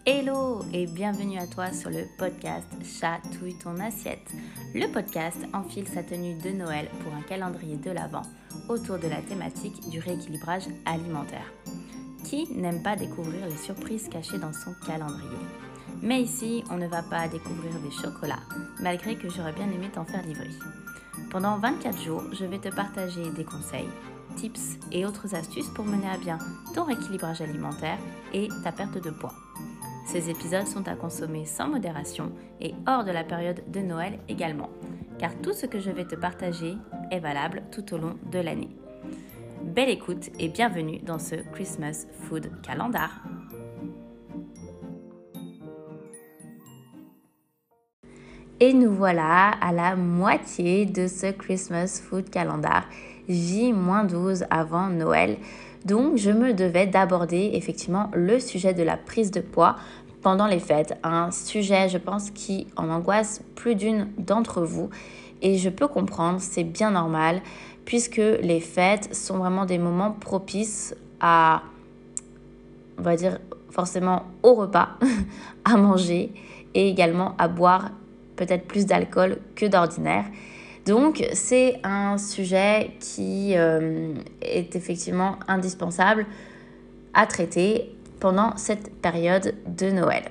Hello et bienvenue à toi sur le podcast Chatouille ton assiette. Le podcast enfile sa tenue de Noël pour un calendrier de l'Avent autour de la thématique du rééquilibrage alimentaire. Qui n'aime pas découvrir les surprises cachées dans son calendrier? Mais ici, on ne va pas découvrir des chocolats, malgré que j'aurais bien aimé t'en faire livrer. Pendant 24 jours, je vais te partager des conseils, tips et autres astuces pour mener à bien ton rééquilibrage alimentaire et ta perte de poids. Ces épisodes sont à consommer sans modération et hors de la période de Noël également, car tout ce que je vais te partager est valable tout au long de l'année. Belle écoute et bienvenue dans ce Christmas Food Calendar. Et nous voilà à la moitié de ce Christmas Food Calendar, J-12 avant Noël. Donc, je me devais d'aborder effectivement le sujet de la prise de poids pendant les fêtes. Un sujet, je pense, qui en angoisse plus d'une d'entre vous. Et je peux comprendre, c'est bien normal, puisque les fêtes sont vraiment des moments propices à, on va dire, forcément au repas, à manger et également à boire peut-être plus d'alcool que d'ordinaire. Donc, c'est un sujet qui est effectivement indispensable à traiter pendant cette période de Noël.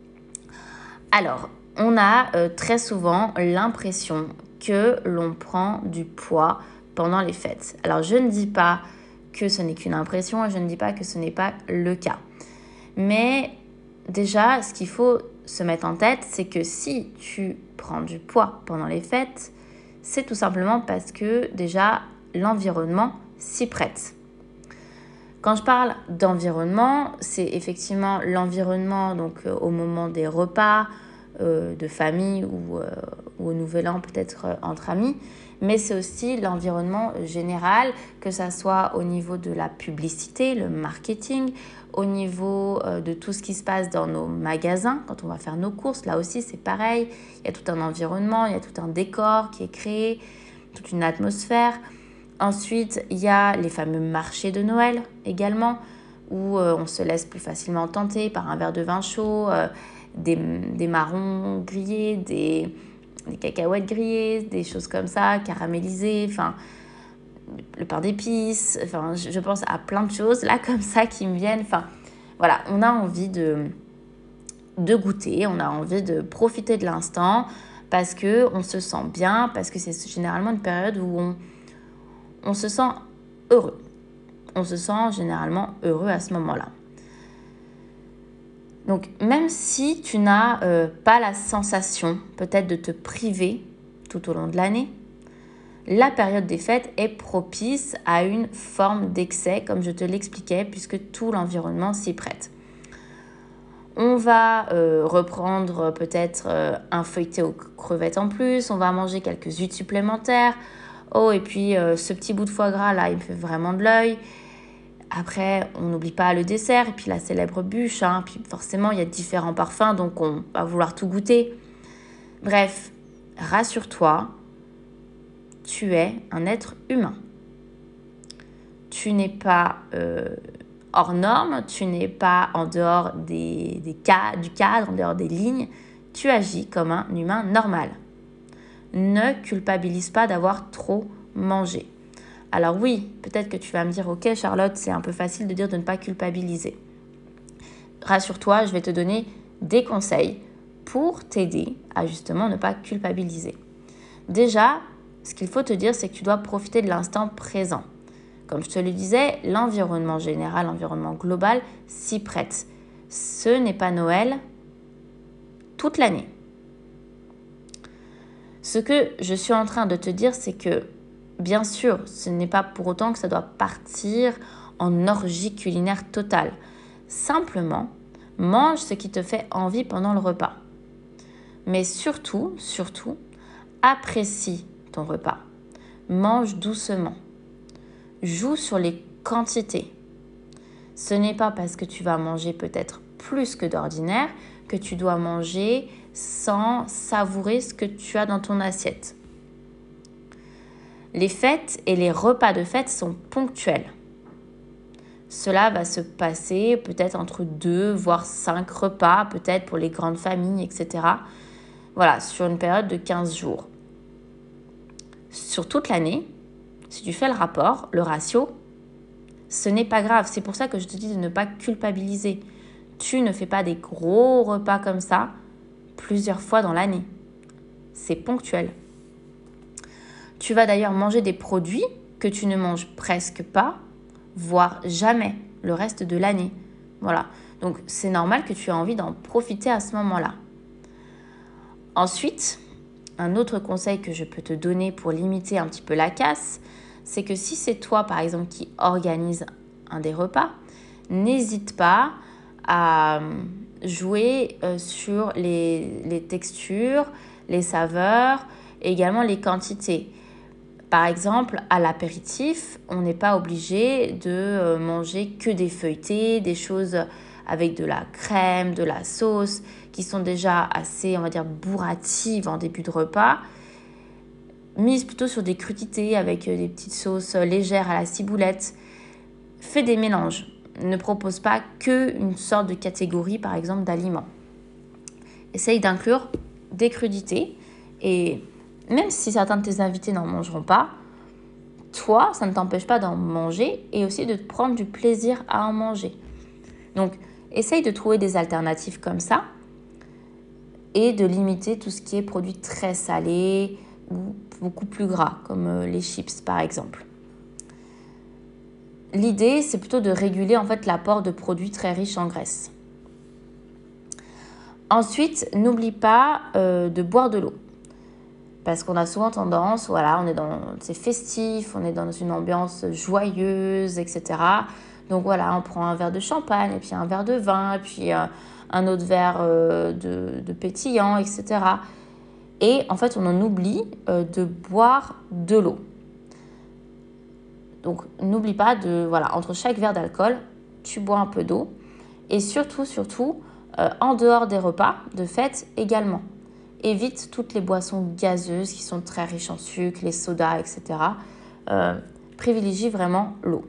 Alors, on a très souvent l'impression que l'on prend du poids pendant les fêtes. Alors, je ne dis pas que ce n'est qu'une impression et je ne dis pas que ce n'est pas le cas. Mais déjà, ce qu'il faut se mettre en tête, c'est que si tu prends du poids pendant les fêtes, c'est tout simplement parce que déjà l'environnement s'y prête. Quand je parle d'environnement, c'est effectivement l'environnement donc au moment des repas de famille ou au Nouvel An peut-être entre amis, mais c'est aussi l'environnement général, que ça soit au niveau de la publicité, le marketing, au niveau de tout ce qui se passe dans nos magasins, quand on va faire nos courses, là aussi c'est pareil, il y a tout un environnement, il y a tout un décor qui est créé, toute une atmosphère. Ensuite, il y a les fameux marchés de Noël également, où on se laisse plus facilement tenter par un verre de vin chaud, des marrons grillés, des cacahuètes grillées, des choses comme ça, caramélisées, enfin le pain d'épices, enfin je pense à plein de choses là comme ça qui me viennent. Enfin voilà, on a envie de goûter, on a envie de profiter de l'instant parce que on se sent bien, parce que c'est généralement une période où on se sent heureux. On se sent généralement heureux à ce moment-là. Donc, même si tu n'as pas la sensation peut-être de te priver tout au long de l'année, la période des fêtes est propice à une forme d'excès, comme je te l'expliquais, puisque tout l'environnement s'y prête. On va reprendre peut-être un feuilleté aux crevettes en plus, on va manger quelques huîtres supplémentaires. Oh, et puis ce petit bout de foie gras là, il me fait vraiment de l'œil. Après, on n'oublie pas le dessert et puis la célèbre bûche. Puis forcément, il y a différents parfums, donc on va vouloir tout goûter. Bref, rassure-toi, tu es un être humain. Tu n'es pas hors norme, tu n'es pas en dehors du cadre, en dehors des lignes. Tu agis comme un humain normal. Ne culpabilise pas d'avoir trop mangé. Alors oui, peut-être que tu vas me dire « Ok Charlotte, c'est un peu facile de dire de ne pas culpabiliser ». Rassure-toi, je vais te donner des conseils pour t'aider à justement ne pas culpabiliser. Déjà, ce qu'il faut te dire, c'est que tu dois profiter de l'instant présent. Comme je te le disais, l'environnement général, l'environnement global s'y prête. Ce n'est pas Noël toute l'année. Ce que je suis en train de te dire, c'est que, bien sûr, ce n'est pas pour autant que ça doit partir en orgie culinaire totale. Simplement, mange ce qui te fait envie pendant le repas. Mais surtout, apprécie ton repas. Mange doucement. Joue sur les quantités. Ce n'est pas parce que tu vas manger peut-être plus que d'ordinaire que tu dois manger sans savourer ce que tu as dans ton assiette. Les fêtes et les repas de fête sont ponctuels. Cela va se passer peut-être entre 2 voire 5 repas, peut-être pour les grandes familles, etc. Voilà, sur une période de 15 jours. Sur toute l'année, si tu fais le rapport, le ratio, ce n'est pas grave. C'est pour ça que je te dis de ne pas culpabiliser. Tu ne fais pas des gros repas comme ça plusieurs fois dans l'année. C'est ponctuel. Tu vas d'ailleurs manger des produits que tu ne manges presque pas, voire jamais le reste de l'année. Voilà. Donc, c'est normal que tu aies envie d'en profiter à ce moment-là. Ensuite, un autre conseil que je peux te donner pour limiter un petit peu la casse, c'est que si c'est toi, par exemple, qui organise un des repas, n'hésite pas à jouer sur les textures, les saveurs et également les quantités. Par exemple, à l'apéritif, on n'est pas obligé de manger que des feuilletés, des choses avec de la crème, de la sauce, qui sont déjà assez, on va dire, bourratives en début de repas. Mise plutôt sur des crudités avec des petites sauces légères à la ciboulette. Fais des mélanges. Ne propose pas qu'une sorte de catégorie, par exemple, d'aliments. Essaye d'inclure des crudités et même si certains de tes invités n'en mangeront pas, toi, ça ne t'empêche pas d'en manger et aussi de te prendre du plaisir à en manger. Donc, essaye de trouver des alternatives comme ça et de limiter tout ce qui est produit très salé ou beaucoup plus gras, comme les chips par exemple. L'idée, c'est plutôt de réguler en fait l'apport de produits très riches en graisse. Ensuite, n'oublie pas de boire de l'eau. Parce qu'on a souvent tendance, voilà, c'est festif, on est dans une ambiance joyeuse, etc. Donc voilà, on prend un verre de champagne, et puis un verre de vin, et puis un autre verre de pétillant, etc. Et en fait, on en oublie de boire de l'eau. Donc n'oublie pas entre chaque verre d'alcool, tu bois un peu d'eau. Et surtout, en dehors des repas, de fête également. Évite toutes les boissons gazeuses qui sont très riches en sucre, les sodas, etc. Privilégie vraiment l'eau.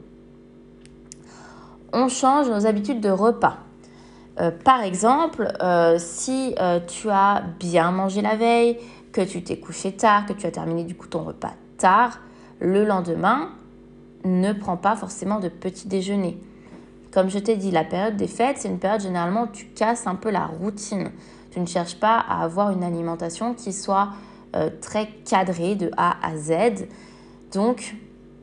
On change nos habitudes de repas. Par exemple, si tu as bien mangé la veille, que tu t'es couché tard, que tu as terminé du coup ton repas tard, le lendemain, ne prends pas forcément de petit déjeuner. Comme je t'ai dit, la période des fêtes, c'est une période généralement où tu casses un peu la routine. Tu ne cherches pas à avoir une alimentation qui soit très cadrée de A à Z. Donc,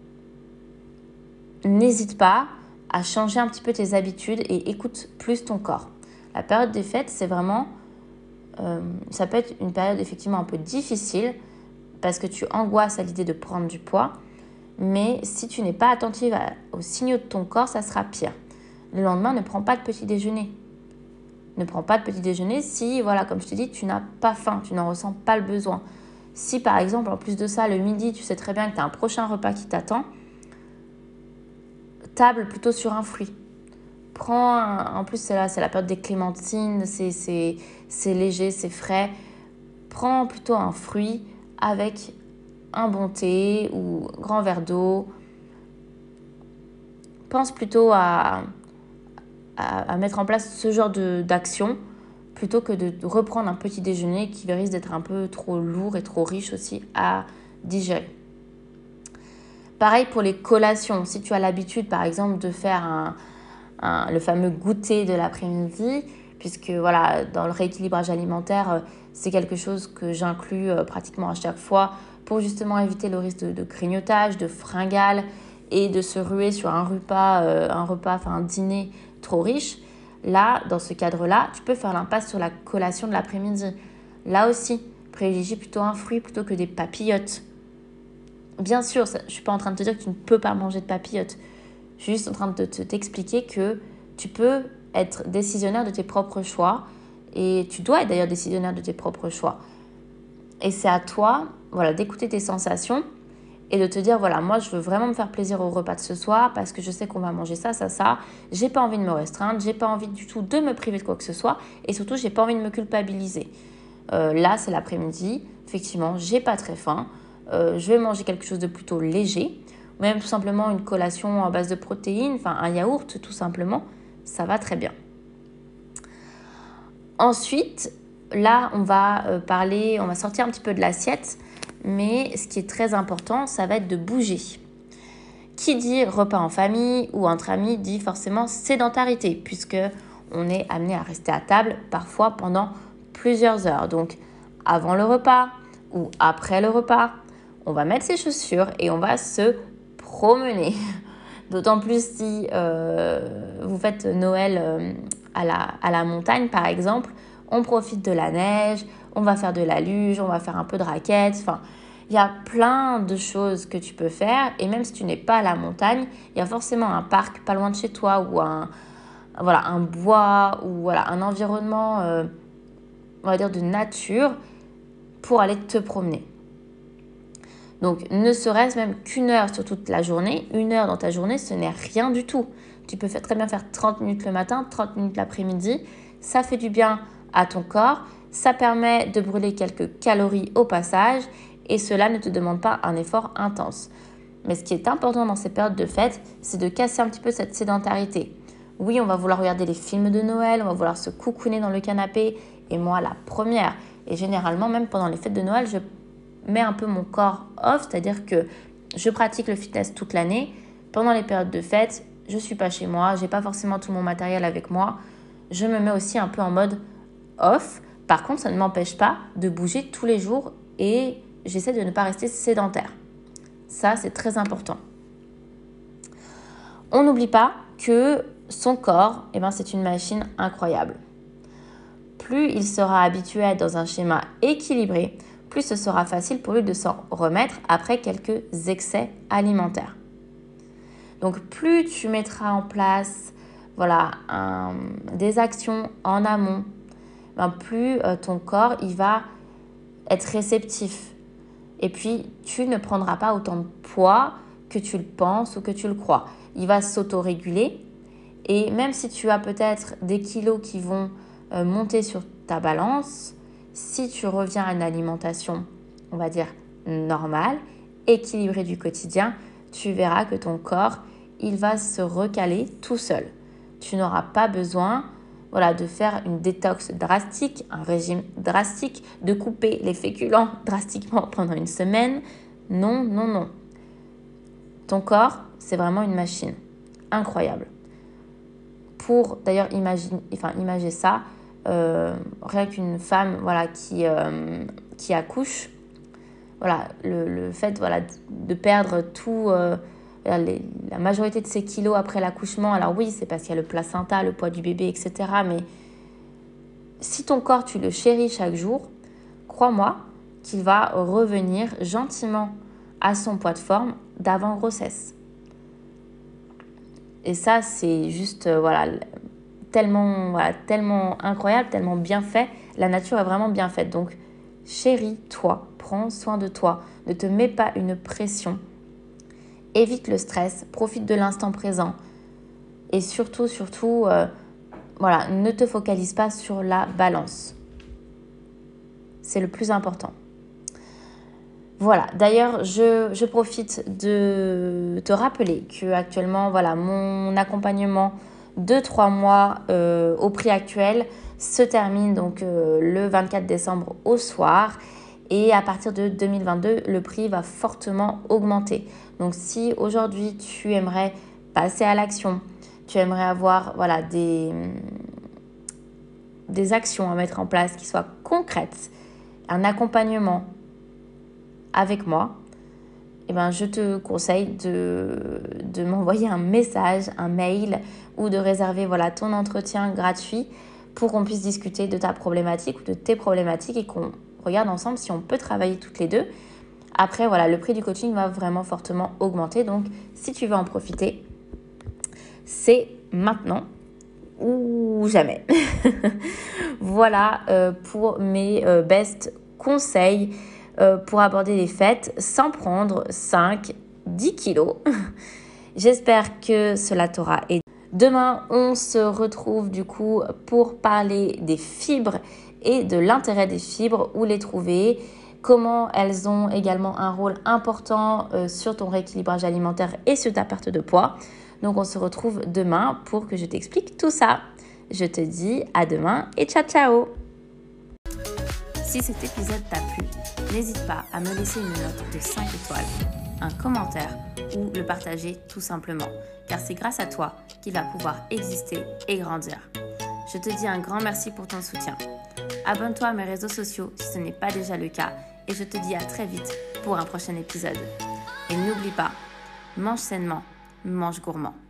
n'hésite pas à changer un petit peu tes habitudes et écoute plus ton corps. La période des fêtes, c'est vraiment... ça peut être une période effectivement un peu difficile parce que tu angoisses à l'idée de prendre du poids. Mais si tu n'es pas attentive aux signaux de ton corps, ça sera pire. Le lendemain, ne prends pas de petit déjeuner. Ne prends pas de petit déjeuner si, voilà, comme je te dis, tu n'as pas faim, tu n'en ressens pas le besoin. Si par exemple, en plus de ça, le midi, tu sais très bien que tu as un prochain repas qui t'attend, table plutôt sur un fruit. En plus, c'est la période des clémentines, c'est léger, c'est frais. Prends plutôt un fruit avec un bon thé ou un grand verre d'eau. Pense plutôt à mettre en place ce genre d'action plutôt que de reprendre un petit déjeuner qui risque d'être un peu trop lourd et trop riche aussi à digérer. Pareil pour les collations. Si tu as l'habitude, par exemple, de faire le fameux goûter de l'après-midi, puisque voilà, dans le rééquilibrage alimentaire, c'est quelque chose que j'inclus pratiquement à chaque fois pour justement éviter le risque de grignotage, de fringales et de se ruer sur un dîner trop riche. Là, dans ce cadre-là, tu peux faire l'impasse sur la collation de l'après-midi. Là aussi, privilégie plutôt un fruit plutôt que des papillotes. Bien sûr, je ne suis pas en train de te dire que tu ne peux pas manger de papillotes. Je suis juste en train de t'expliquer que tu peux être décisionnaire de tes propres choix et tu dois être d'ailleurs décisionnaire de tes propres choix. Et c'est à toi, voilà, d'écouter tes sensations et de te dire, voilà, moi, je veux vraiment me faire plaisir au repas de ce soir parce que je sais qu'on va manger ça, ça, ça. J'ai pas envie de me restreindre, j'ai pas envie du tout de me priver de quoi que ce soit et surtout, j'ai pas envie de me culpabiliser. Là, c'est l'après-midi. Effectivement, j'ai pas très faim. Je vais manger quelque chose de plutôt léger même tout simplement une collation à base de protéines, enfin un yaourt tout simplement, ça va très bien. Ensuite, là, on va sortir un petit peu de l'assiette, mais ce qui est très important, ça va être de bouger. Qui dit repas en famille ou entre amis dit forcément sédentarité, puisque on est amené à rester à table parfois pendant plusieurs heures. Donc, avant le repas ou après le repas, on va mettre ses chaussures et on va se promener. D'autant plus si vous faites Noël à la montagne, par exemple, on profite de la neige, on va faire de la luge, on va faire un peu de raquettes. Enfin, il y a plein de choses que tu peux faire. Et même si tu n'es pas à la montagne, il y a forcément un parc pas loin de chez toi ou un bois ou un environnement, on va dire, de nature pour aller te promener. Donc, ne serait-ce même qu'une heure sur toute la journée, une heure dans ta journée, ce n'est rien du tout. Tu peux très bien faire 30 minutes le matin, 30 minutes l'après-midi. Ça fait du bien à ton corps. Ça permet de brûler quelques calories au passage et cela ne te demande pas un effort intense. Mais ce qui est important dans ces périodes de fête, c'est de casser un petit peu cette sédentarité. Oui, on va vouloir regarder les films de Noël, on va vouloir se coucouner dans le canapé. Et moi, la première. Et généralement, même pendant les fêtes de Noël, je mets un peu mon corps off, c'est-à-dire que je pratique le fitness toute l'année. Pendant les périodes de fête, je ne suis pas chez moi, je n'ai pas forcément tout mon matériel avec moi. Je me mets aussi un peu en mode off. Par contre, ça ne m'empêche pas de bouger tous les jours et j'essaie de ne pas rester sédentaire. Ça, c'est très important. On n'oublie pas que son corps, c'est une machine incroyable. Plus il sera habitué à être dans un schéma équilibré, plus ce sera facile pour lui de s'en remettre après quelques excès alimentaires. Donc, plus tu mettras en place des actions en amont, plus ton corps il va être réceptif. Et puis, tu ne prendras pas autant de poids que tu le penses ou que tu le crois. Il va s'autoréguler. Et même si tu as peut-être des kilos qui vont monter sur ta balance, si tu reviens à une alimentation, on va dire, normale, équilibrée du quotidien, tu verras que ton corps, il va se recaler tout seul. Tu n'auras pas besoin de faire une détox drastique, un régime drastique, de couper les féculents drastiquement pendant une semaine. Non, non, non. Ton corps, c'est vraiment une machine incroyable. Pour d'ailleurs imager ça, rien qu'une femme qui accouche, le fait de perdre tout, la majorité de ses kilos après l'accouchement, alors oui, c'est parce qu'il y a le placenta, le poids du bébé, etc. Mais si ton corps, tu le chéris chaque jour, crois-moi qu'il va revenir gentiment à son poids de forme d'avant grossesse. Et ça, c'est juste tellement incroyable, tellement bien fait. La nature est vraiment bien faite. Donc, chéris-toi, prends soin de toi. Ne te mets pas une pression. Évite le stress, profite de l'instant présent. Et surtout, ne te focalise pas sur la balance. C'est le plus important. Voilà, d'ailleurs, je profite de te rappeler qu'actuellement, mon accompagnement de 3 mois au prix actuel se termine donc le 24 décembre au soir. Et à partir de 2022, le prix va fortement augmenter. Donc, si aujourd'hui, tu aimerais passer à l'action, tu aimerais avoir des actions à mettre en place qui soient concrètes, un accompagnement avec moi, je te conseille de m'envoyer un message, un mail ou de réserver ton entretien gratuit pour qu'on puisse discuter de ta problématique ou de tes problématiques et qu'on regarde ensemble si on peut travailler toutes les deux. Après, le prix du coaching va vraiment fortement augmenter. Donc, si tu veux en profiter, c'est maintenant ou jamais. Voilà pour mes best conseils pour aborder les fêtes sans prendre 5-10 kilos. J'espère que cela t'aura aidé. Demain, on se retrouve du coup pour parler des fibres et de l'intérêt des fibres, où les trouver, comment elles ont également un rôle important sur ton rééquilibrage alimentaire et sur ta perte de poids. Donc on se retrouve demain pour que je t'explique tout ça. Je te dis à demain et ciao ciao! Si cet épisode t'a plu, n'hésite pas à me laisser une note de 5 étoiles, un commentaire ou le partager tout simplement, car c'est grâce à toi qu'il va pouvoir exister et grandir. Je te dis un grand merci pour ton soutien. Abonne-toi à mes réseaux sociaux si ce n'est pas déjà le cas et je te dis à très vite pour un prochain épisode. Et n'oublie pas, mange sainement, mange gourmand.